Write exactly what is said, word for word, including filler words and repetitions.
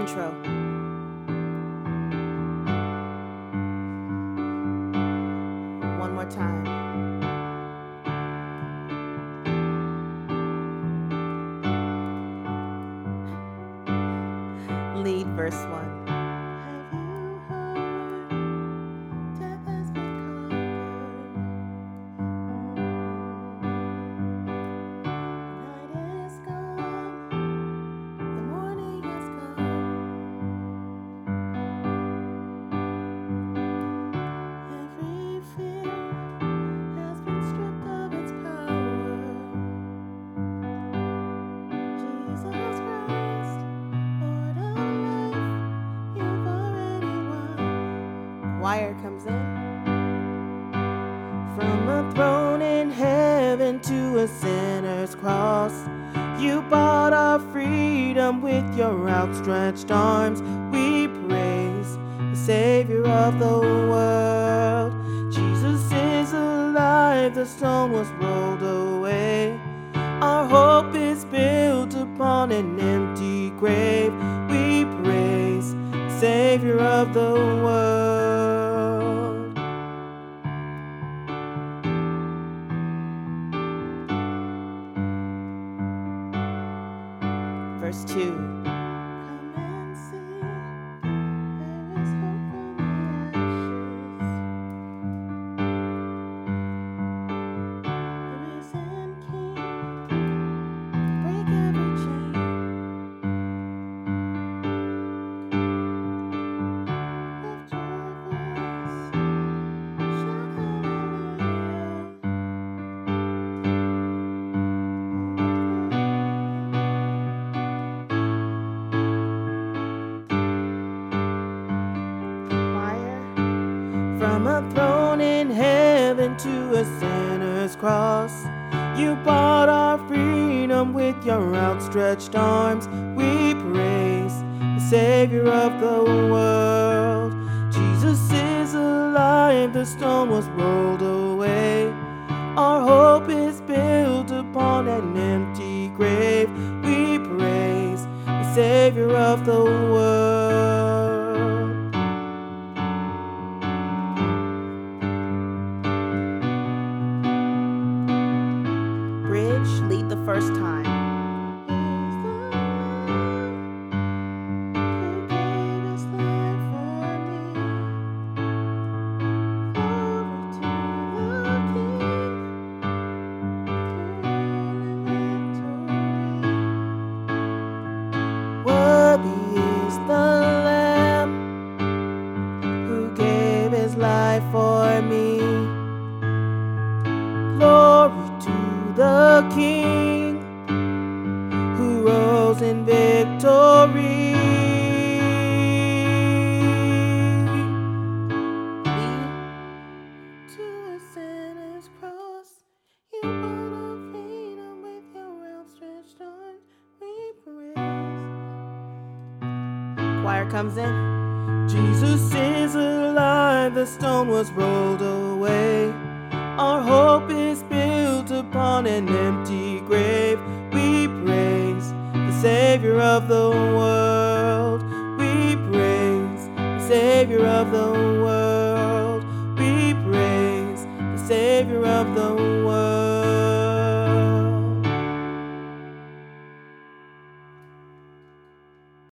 intro. One more time. Lead verse one. Choir comes in. From a throne in heaven to a sinner's cross, you bought our freedom with your outstretched arms. We praise the Savior of the world. Jesus is alive, the stone was rolled away. Our hope is built upon an empty grave. We praise the Savior of the world. Verse two. Come and see, there is hope from the ashes. The risen King, break every chain. Lift your voice, shout From a throne in heaven to a sinner's cross, you bought our freedom with your outstretched arms. We praise the Savior of the world. Jesus is alive, the stone was rolled away. Our hope is built upon an empty grave. We praise the Savior of the world. Lead the first time. Worthy is the Lamb who gave his life for me. Glory to the King who rose in victory. To a sinner's cross, you bought our freedom with your outstretched arms. We praise. Choir comes in. Jesus is alive, the stone was rolled away. Our hope is built upon an empty grave. We praise the Savior of the world. We praise the Savior of the world.